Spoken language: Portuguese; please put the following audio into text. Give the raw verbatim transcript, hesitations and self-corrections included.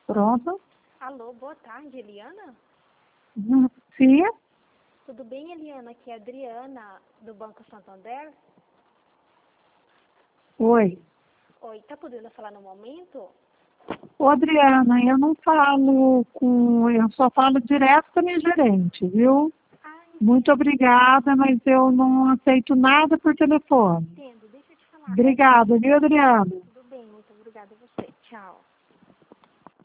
Pronto. Alô, boa tarde, Eliana? Hum, Sim. Tudo bem, Eliana? Aqui é a Adriana, do Banco Santander. Oi. Oi, tá podendo falar no momento? Ô, Adriana, eu não falo com... Eu só falo direto com a minha gerente, viu? Ah, Muito obrigada, mas eu não aceito nada por telefone. entendo. Deixa eu te falar. É, Obrigada, viu, Adriana? tudo bem, muito obrigada a você. Tchau.